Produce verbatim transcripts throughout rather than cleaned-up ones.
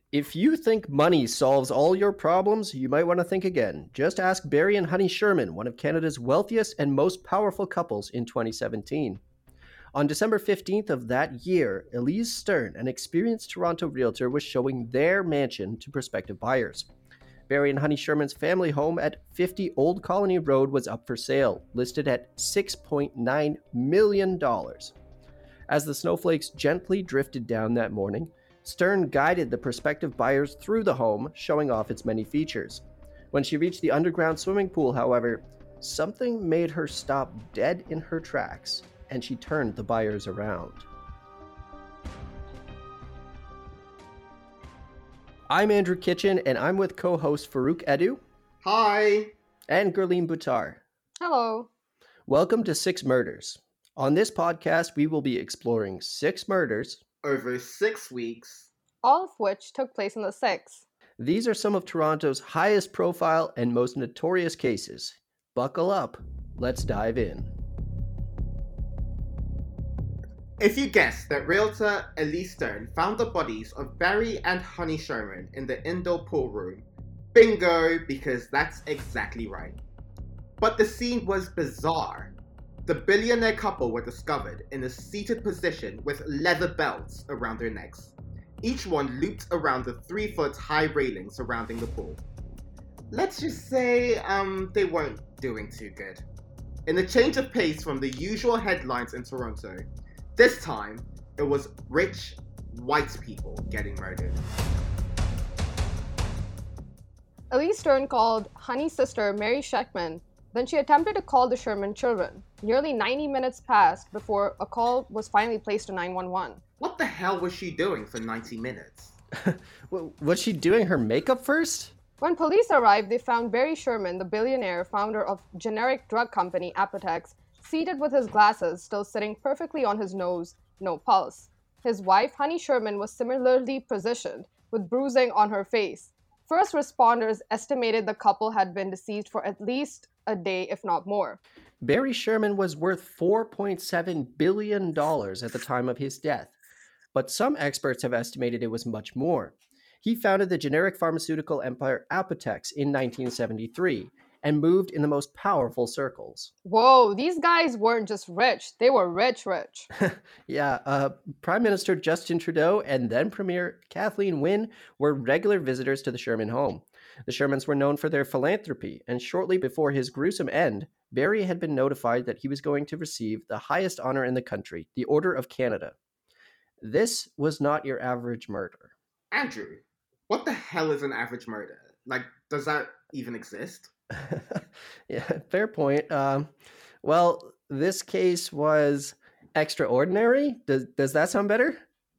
If you think money solves all your problems, you might want to think again. Just ask Barry and Honey Sherman, one of Canada's wealthiest and most powerful couples in twenty seventeen. On December fifteenth of that year, Elise Stern, an experienced Toronto realtor, was showing their mansion to prospective buyers. Barry and Honey Sherman's family home at fifty Old Colony Road was up for sale, listed at six point nine million dollars. As the snowflakes gently drifted down that morning, Stern guided the prospective buyers through the home, showing off its many features. When she reached the underground swimming pool, however, something made her stop dead in her tracks, and she turned the buyers around. I'm Andrew Kitchen, and I'm with co-host Farouk Edu. Hi. And Gurleen Buttar. Hello. Welcome to Six Murders. On this podcast, we will be exploring six murders over six weeks, all of which took place in the six. These are some of Toronto's highest profile and most notorious cases. Buckle up. Let's dive in. If you guessed that realtor Elise Stern found the bodies of Barry and Honey Sherman in the indoor pool room, bingo, because that's exactly right. But the scene was bizarre. The billionaire couple were discovered in a seated position with leather belts around their necks, each one looped around the three-foot-high railing surrounding the pool. Let's just say um, they weren't doing too good. In a change of pace from the usual headlines in Toronto, this time it was rich, white people getting murdered. Elise Stern called Honey's sister Mary Sheckman. Then she attempted to call the Sherman children. Nearly ninety minutes passed before a call was finally placed to nine one one. What the hell was she doing for ninety minutes? Was she doing her makeup first? When police arrived, they found Barry Sherman, the billionaire founder of generic drug company Apotex, seated with his glasses still sitting perfectly on his nose, no pulse. His wife, Honey Sherman, was similarly positioned, with bruising on her face. First responders estimated the couple had been deceased for at least a day, if not more. Barry Sherman was worth four point seven billion dollars at the time of his death, but some experts have estimated it was much more. He founded the generic pharmaceutical empire Apotex in nineteen seventy-three and moved in the most powerful circles. Whoa, these guys weren't just rich, they were rich, rich. yeah, uh, Prime Minister Justin Trudeau and then Premier Kathleen Wynne were regular visitors to the Sherman home. The Shermans were known for their philanthropy, and shortly before his gruesome end, Barry had been notified that he was going to receive the highest honor in the country, the Order of Canada. This was not your average murder. Andrew, what the hell is an average murder? Like, does that even exist? yeah, fair point. Um, well, this case was extraordinary. Does, does that sound better?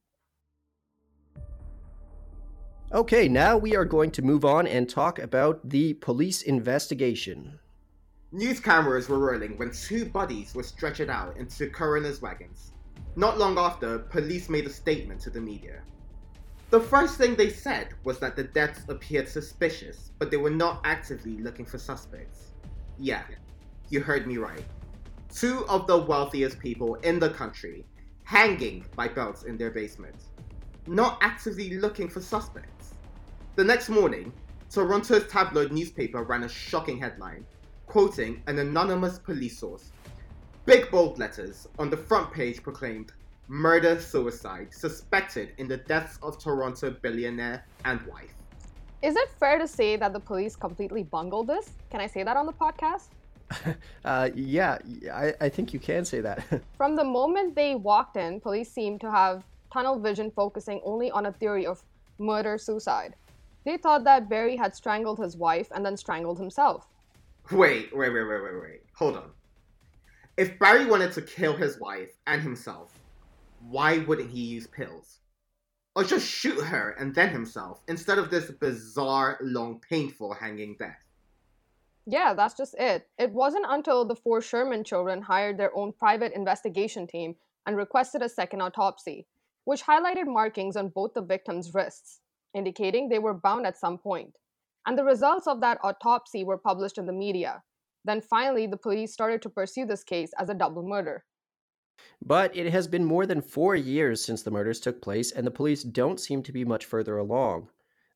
Okay, now we are going to move on and talk about the police investigation. News cameras were rolling when two bodies were stretchered out into coroner's wagons. Not long after, police made a statement to the media. The first thing they said was that the deaths appeared suspicious, but they were not actively looking for suspects. Yeah, you heard me right. Two of the wealthiest people in the country, hanging by belts in their basement. Not actively looking for suspects. The next morning, Toronto's tabloid newspaper ran a shocking headline, quoting an anonymous police source. Big bold letters on the front page proclaimed, "Murder-suicide suspected in the deaths of Toronto billionaire and wife." Is it fair to say that the police completely bungled this? Can I say that on the podcast? uh, yeah, I, I think you can say that. From the moment they walked in, police seemed to have tunnel vision focusing only on a theory of murder-suicide. They thought that Barry had strangled his wife and then strangled himself. Wait, wait, wait, wait, wait, wait. Hold on. If Barry wanted to kill his wife and himself, why wouldn't he use pills? Or just shoot her and then himself, instead of this bizarre, long, painful hanging death? Yeah, that's just it. It wasn't until the four Sherman children hired their own private investigation team and requested a second autopsy, which highlighted markings on both the victims' wrists, indicating they were bound at some point. And the results of that autopsy were published in the media. Then finally, the police started to pursue this case as a double murder. But it has been more than four years since the murders took place, and the police don't seem to be much further along.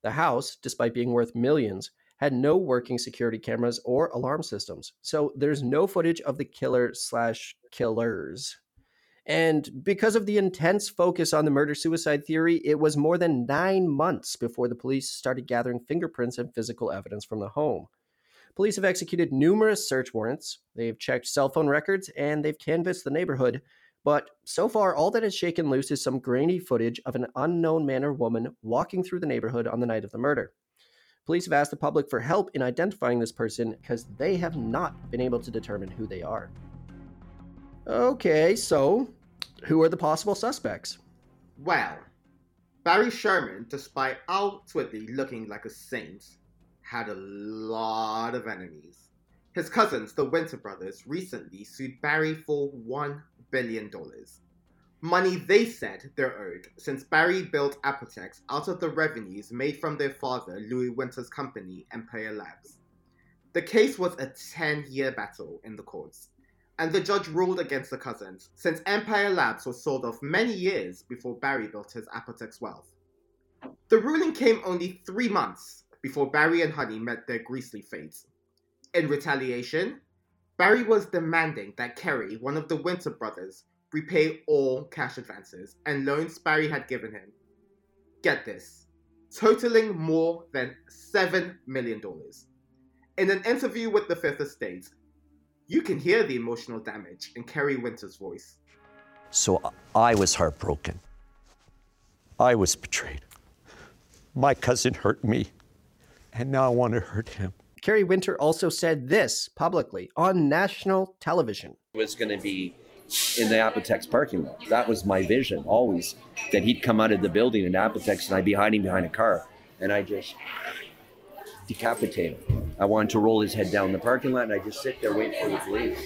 The house, despite being worth millions, had no working security cameras or alarm systems, so there's no footage of the killer slash killers. And because of the intense focus on the murder-suicide theory, it was more than nine months before the police started gathering fingerprints and physical evidence from the home. Police have executed numerous search warrants, they've checked cell phone records, and they've canvassed the neighborhood, but so far all that has shaken loose is some grainy footage of an unknown man or woman walking through the neighborhood on the night of the murder. Police have asked the public for help in identifying this person because they have not been able to determine who they are. Okay, so who are the possible suspects? Well, Barry Sherman, despite outwardly looking like a saint, had a lot of enemies. His cousins, the Winter brothers, recently sued Barry for one billion dollars. Money they said they're owed, since Barry built Apotex out of the revenues made from their father, Louis Winter's company, Empire Labs. The case was a ten-year battle in the courts, and the judge ruled against the cousins, since Empire Labs was sold off many years before Barry built his Apotex wealth. The ruling came only three months before Barry and Honey met their grisly fates. In retaliation, Barry was demanding that Kerry, one of the Winter brothers, repay all cash advances and loans Barry had given him. Get this, totaling more than seven million dollars. In an interview with the Fifth Estate, you can hear the emotional damage in Kerry Winter's voice. So I was heartbroken. I was betrayed. My cousin hurt me, and now I want to hurt him. Kerry Winter also said this publicly on national television. It was going to be in the Apotex parking lot. That was my vision, always, that he'd come out of the building in Apotex and I'd be hiding behind a car, and I just decapitate him. I wanted to roll his head down the parking lot, and I just sit there waiting for the police.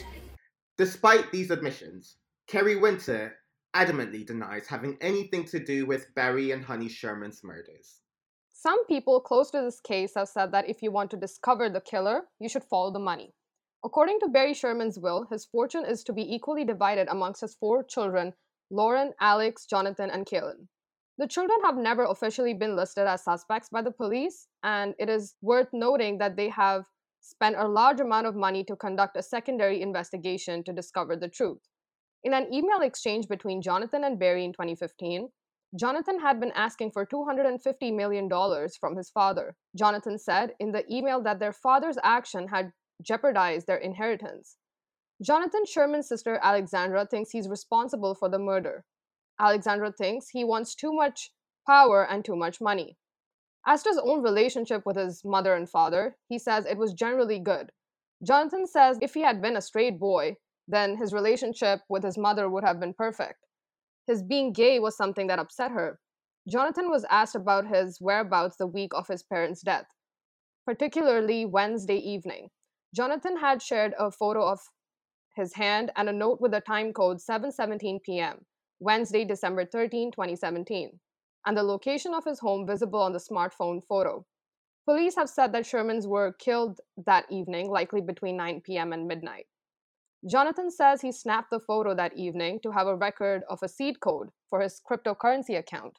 Despite these admissions, Kerry Winter adamantly denies having anything to do with Barry and Honey Sherman's murders. Some people close to this case have said that if you want to discover the killer, you should follow the money. According to Barry Sherman's will, his fortune is to be equally divided amongst his four children, Lauren, Alex, Jonathan, and Kaylin. The children have never officially been listed as suspects by the police, and it is worth noting that they have spent a large amount of money to conduct a secondary investigation to discover the truth. In an email exchange between Jonathan and Barry in twenty fifteen, Jonathan had been asking for two hundred fifty million dollars from his father. Jonathan said in the email that their father's action had jeopardized their inheritance. Jonathan Sherman's sister Alexandra thinks he's responsible for the murder. Alexandra thinks he wants too much power and too much money. As to his own relationship with his mother and father, he says it was generally good. Jonathan says if he had been a straight boy, then his relationship with his mother would have been perfect. His being gay was something that upset her. Jonathan was asked about his whereabouts the week of his parents' death, particularly Wednesday evening. Jonathan had shared a photo of his hand and a note with the time code seven seventeen p.m., Wednesday, December thirteenth, twenty seventeen, and the location of his home visible on the smartphone photo. Police have said that Shermans were killed that evening, likely between nine p.m. and midnight. Jonathan says he snapped the photo that evening to have a record of a seed code for his cryptocurrency account,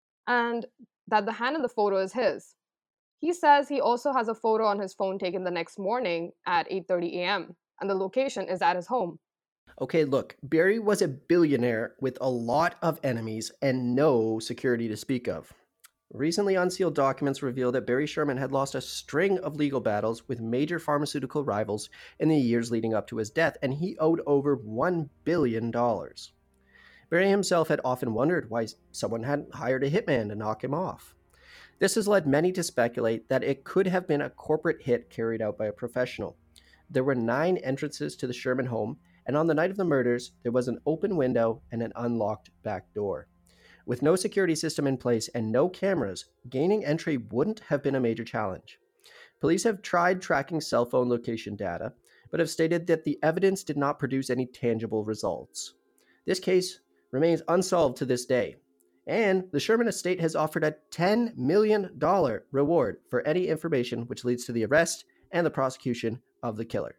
and that the hand in the photo is his. He says he also has a photo on his phone taken the next morning at eight thirty a.m., and the location is at his home. Okay, look, Barry was a billionaire with a lot of enemies and no security to speak of. Recently unsealed documents reveal that Barry Sherman had lost a string of legal battles with major pharmaceutical rivals in the years leading up to his death, and he owed over one billion dollars. Barry himself had often wondered why someone hadn't hired a hitman to knock him off. This has led many to speculate that it could have been a corporate hit carried out by a professional. There were nine entrances to the Sherman home, and on the night of the murders, there was an open window and an unlocked back door. With no security system in place and no cameras, gaining entry wouldn't have been a major challenge. Police have tried tracking cell phone location data, but have stated that the evidence did not produce any tangible results. This case remains unsolved to this day, and the Sherman estate has offered a ten million dollars reward for any information which leads to the arrest and the prosecution of the killer.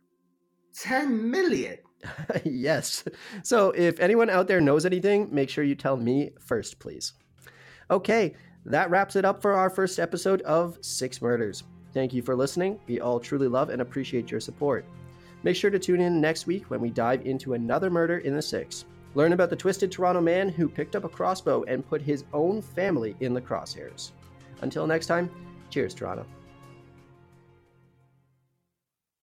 ten million dollars? Yes. So if anyone out there knows anything, make sure you tell me first, please. Okay, That wraps it up for our first episode of Six Murders. Thank you for listening. We all truly love and appreciate your support. Make sure to tune in next week when we dive into another murder in the Six. Learn about the twisted Toronto man who picked up a crossbow and put his own family in the crosshairs. Until next time, cheers, Toronto.